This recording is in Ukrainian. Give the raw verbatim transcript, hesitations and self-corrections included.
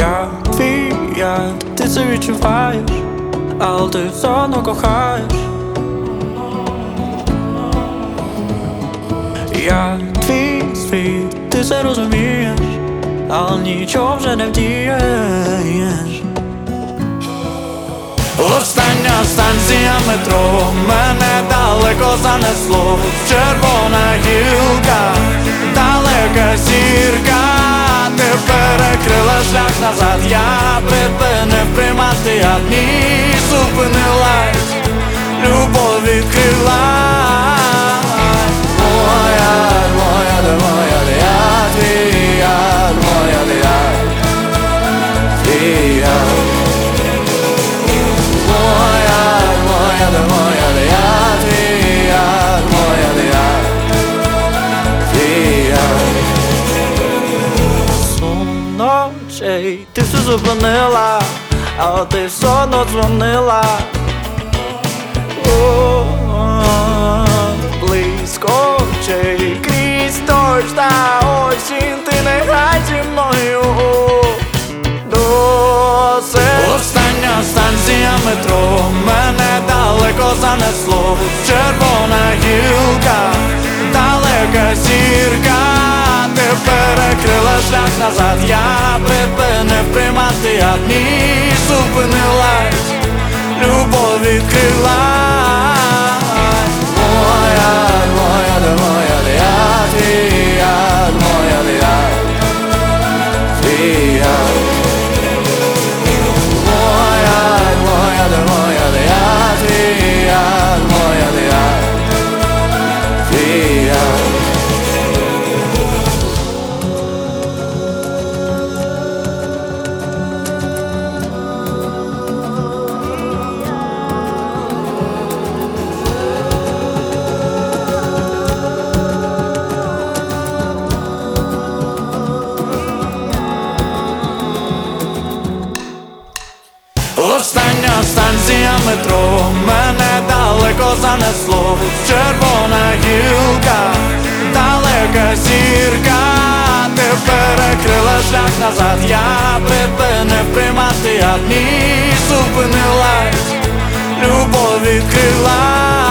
Я твій, я, ти це відчуваєш, але ти все одно кохаєш. Я твій світ, ти це розумієш, але нічого вже не вдієш. Остання станція метро, мене далеко занесло. Червона гілка, далека зірка, ти перекрила шлях назад. Я припинив приймати, я ні, зупинилась, любов відкрила. Моя, моя, де моя, де я твій, я, моя, де я твій, я. Ночей ти все зупинила, але ти все одно дзвонила. Близько очей крізь дощ та осінь, ти не грай зі мною. Досить. Остання станція метро, мене далеко занесло. Червона гілка, далека зірка, ти перекрила шлях назад. Я припинив приймати, я ні, зупинилась, любов відкрила. Моя, моя, де моя, де я твій, я, моя, де я твій, я. Моя, моя, де моя, де я твій, я, моя, де я твій, я. Остання станція метро, мене далеко занесло. Червона гілка, далека зірка, ти перекрила шлях назад. Я припинив приймати, я ні, зупинилась, любов відкрила.